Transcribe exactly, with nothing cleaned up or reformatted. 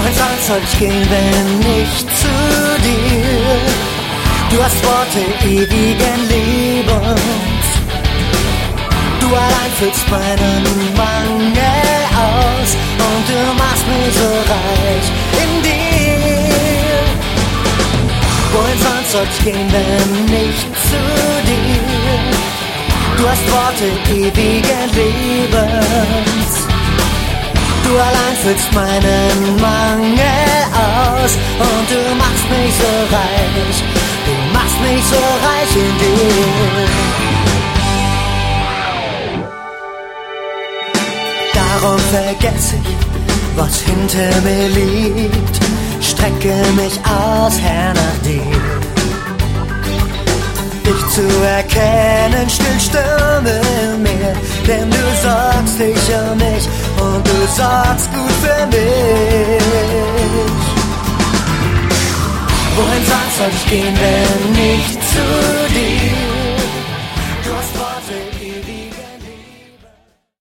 Wohin sonst soll ich gehen, wenn nicht zu dir? Du hast Worte ewigen Lebens. Du allein füllst meinen Mangel aus und du machst mich so reich in dir. Wohin sonst soll ich gehen, wenn nicht zu dir? Du hast Worte ewigen Lebens. Du allein füllst meinen Mangel aus und du machst mich so reich. Du machst mich so reich in dir. Darum vergesse ich, was hinter mir liegt, strecke mich aus, Herr, nach dir. Dich zu erkennen, still Stürme in mir, denn du sorgst dich um mich und du sorgst gut für mich. Wohin sonst soll ich gehen, wenn nicht zu dir?